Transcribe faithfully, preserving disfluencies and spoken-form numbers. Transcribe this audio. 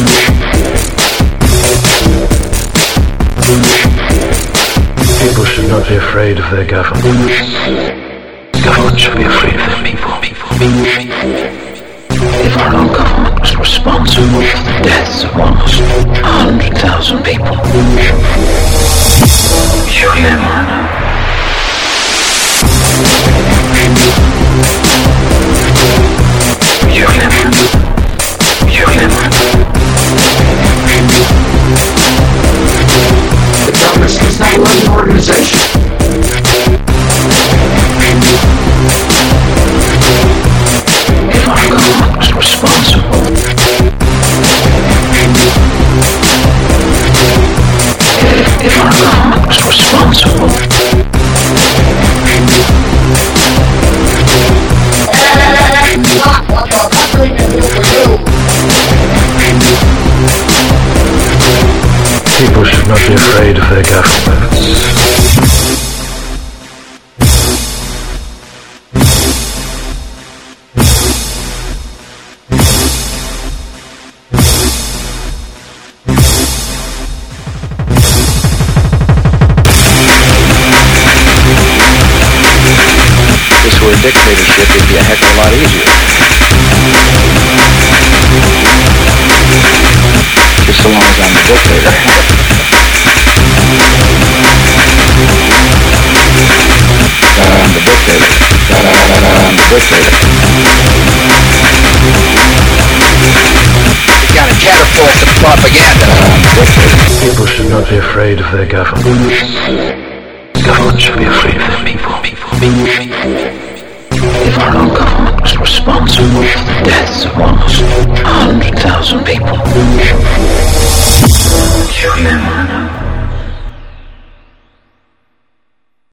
People should not be afraid of their government. Government should be afraid of their people. If our own government was responsible for the deaths of almost a hundred thousand people, you'll never know. You'll never know. You'll never know. The government does not run an organization. If our government was responsible, if, if our government was responsible, What the country can do for you. people should not be afraid of their governments. If this were a dictatorship, it'd be a heck of a lot easier. Just so long as I'm the dictator. I'm the dictator. I'm the dictator. You gotta catapult the propaganda. I'm the dictator. People should not be afraid of their governments. Government should be afraid of their people. If our own government was responsible for the deaths of almost a hundred thousand people, you'll never know.